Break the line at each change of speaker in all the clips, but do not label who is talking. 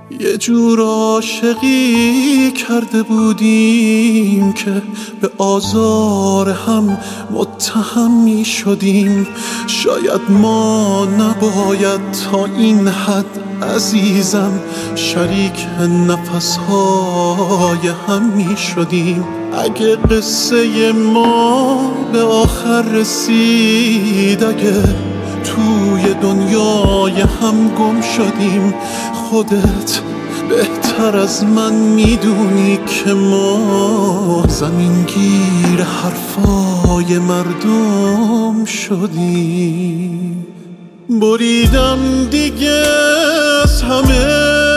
یه جور عاشقی کرده بودیم که به آزار هم متهم می شدیم. شاید ما نباید تا این حد عزیزم شریک نفسهای هم می شدیم. اگه قصه ما به آخر رسید، اگه توی دنیای هم گم شدیم، خودت بهتر از من میدونی که ما زمینگیر حرفای مردم شدیم. بریدم دیگه از همه،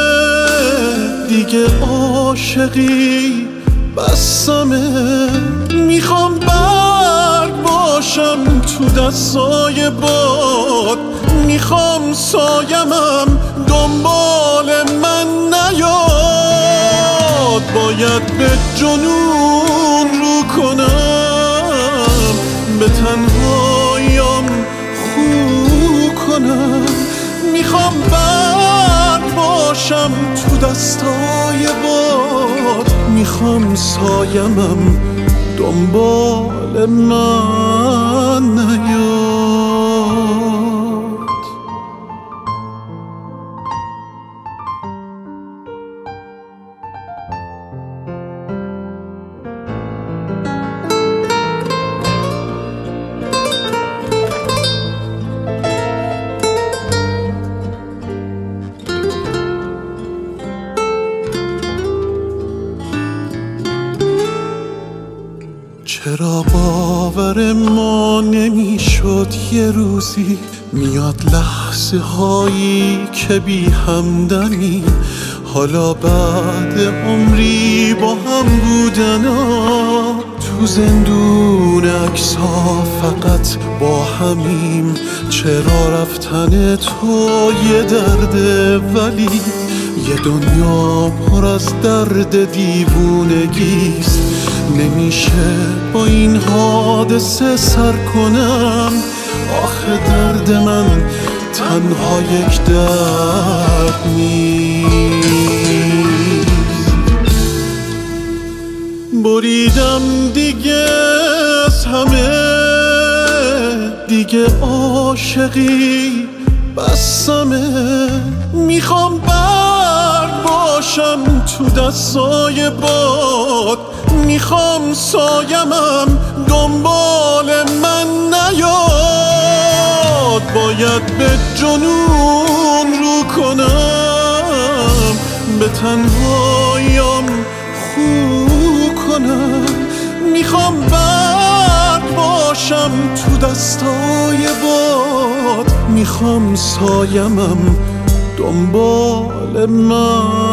دیگه عاشقی بسمه. میخوام برگ باشم تو دستای باد، میخوام سایمم دنبال من نیاد. باید به جنون رو کنم، به تنهاییم خو کنم. میخوام برگ باشم تو دستای باد، میخوام سایمم دنبال من نیاد. چرا باور ما نمیشد یه روزی میاد لحظه هایی که بی همدمی، حالا بعد عمری با هم بودنا، تو زندون عکس‌ها فقط با همیم. چرا رفتن تو یه درده ولی یه دنیا پر از درد دیوونگیست. نمیشه با این حادثه سر کنم، آخه درد من تنها یک درد نیست. بریدم دیگه از همه، دیگه عاشقی بسمه. میخوام برگ باشم تو دستای باد، میخوام سایمم دنبال من نیاد. باید به جنون رو کنم، به تنهاییم خو کنم. میخوام برگ باشم تو دستای باد، میخوام سایمم دنبال من